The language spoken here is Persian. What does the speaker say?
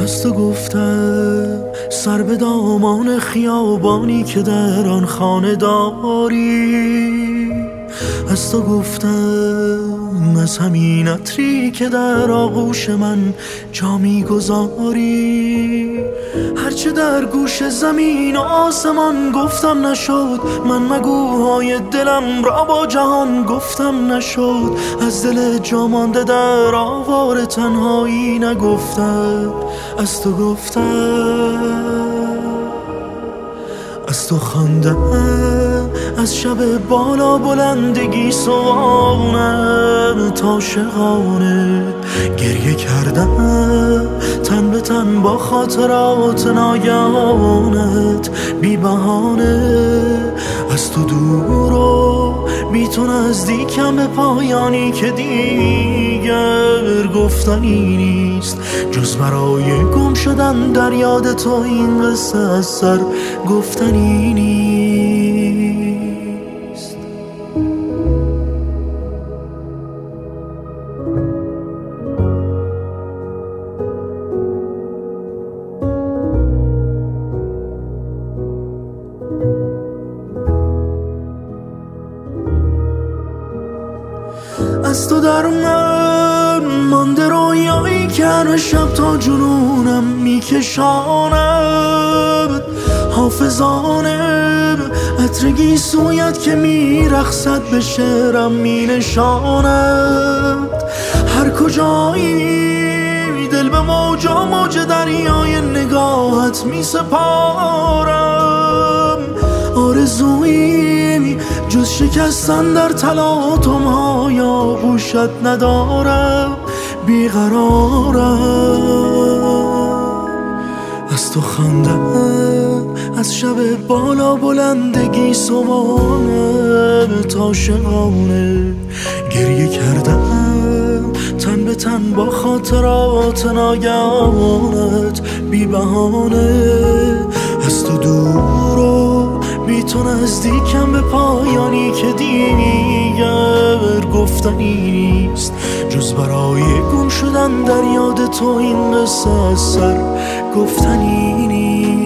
از تو گفتم سر به دامان خیابانی که در آن خانه داری. از تو گفتم از همین عطری که در آغوش من جا میگذاری. هرچه در گوش زمین و آسمان گفتم نشد، من مگوهای دلم را با جهان گفتم نشد. از دل جا مانده در آوار تنهایی نگفتم. از تو گفتم، از تو خواندم، از شب بالا بلندگی سوانم تا شقانه گریه کردم تن به تن با خاطرات ناگهانت بی بهانه. از تو دور و بی تو نزدیکم به پایانی که دیگر گفتنی نیست، جز برای گم شدن در یاد تو این قصه از سر گفتنی نیست. از تو در من مانده رویایی که هر شب تا جنونم میکشاند. حافظانم عطرگی سویت که میرخصد به شعرم مینشاند. هر کجایی دل به موجا موج دریای نگاهت میسپارم. آرزویی جز شکستن در تلاطم‌های آغوشت ندارم، بیقرارم. از تو خواندم، از شب بالا بلندگی صبحانه تا شقانه گریه کردم تن به تن با خاطرات ناگهانت بی بهانه. از تو دور و بی تو نزدیکم به پایانی که دیگر گفتنی نیست، جز برای گم شدن در یاد تو این قصه از سر گفتنی نیست.